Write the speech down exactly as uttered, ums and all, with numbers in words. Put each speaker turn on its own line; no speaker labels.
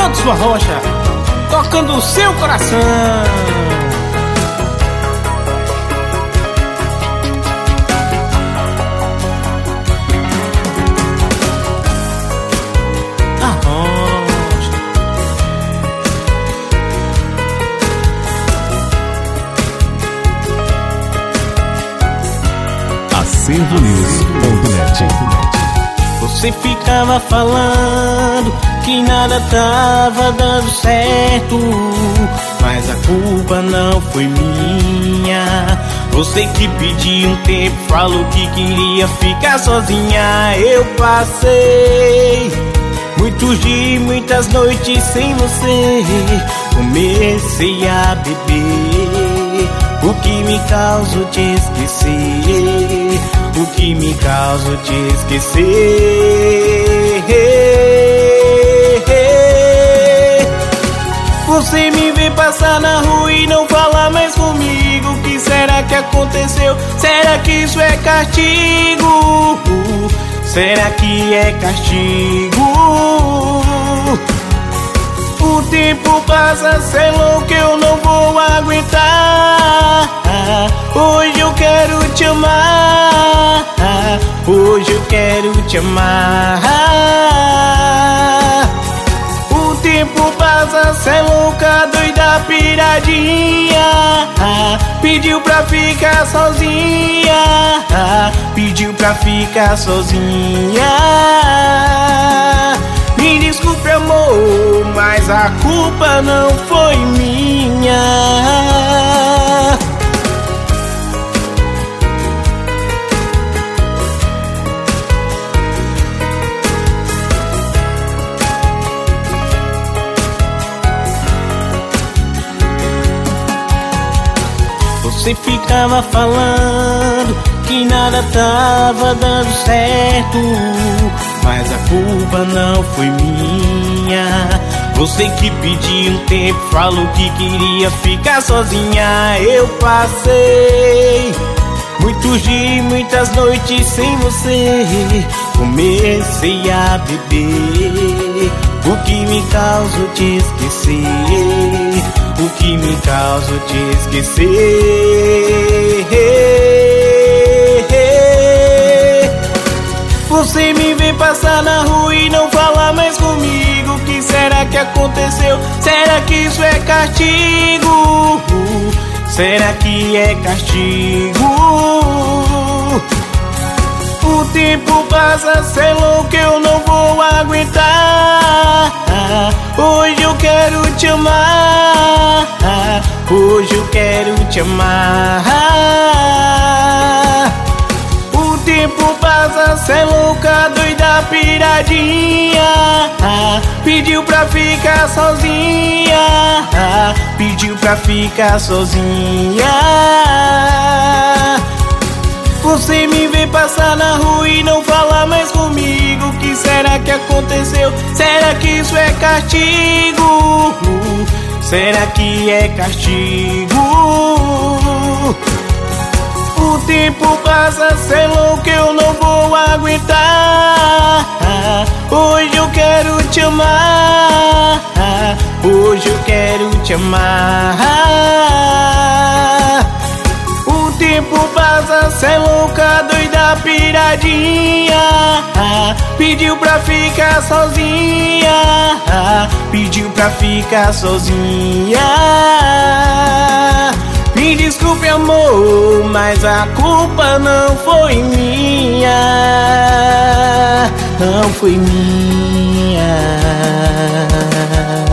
Adson Rocha, tocando o seu coração.
acervo news ponto net.
Você ficava falando que nada tava dando certo, mas a culpa não foi minha. Você que pediu um tempo, falou que queria ficar sozinha. Eu passei muitos dias, muitas noites sem você. Comecei a beber, o que me causa te esquecer, o que me causa te esquecer. Você me vê passar na rua e não fala mais comigo. O que será que aconteceu? Será que isso é castigo? Será que é castigo? O tempo passa, sei lá que eu não vou aguentar. Hoje eu quero te amar, hoje eu quero te amar. O tempo passa, cê louca, doida, piradinha. Pediu pra ficar sozinha, pediu pra ficar sozinha. Me desculpe, amor, mas a culpa não foi minha. Você ficava falando que nada tava dando certo, mas a culpa não foi minha. Você que pediu um tempo, falou que queria ficar sozinha. Eu passei muitos dias, muitas noites sem você. Comecei a beber, o que me causa te esquecer, o que me causa te esquecer. Você me vê passar na rua e não fala mais comigo. O que será que aconteceu? Será que isso é castigo? Será que é castigo? O tempo passa, sei lá que eu não vou aguentar. Hoje eu quero te amar, hoje eu quero te amar. O tempo passa, cê louca, doida, piradinha. Pediu pra ficar sozinha, pediu pra ficar sozinha. Você me vê passar na rua e não fala mais comigo. O que será que aconteceu? Será que isso é castigo? Será que é castigo? O tempo passa, sei lá que eu não vou aguentar. Hoje eu quero te amar, hoje eu quero te amar. O tempo passa, cê louca, doida, piradinha. Pediu pra ficar sozinha, pediu pra ficar sozinha. Me desculpe, amor, mas a culpa não foi minha, não foi minha.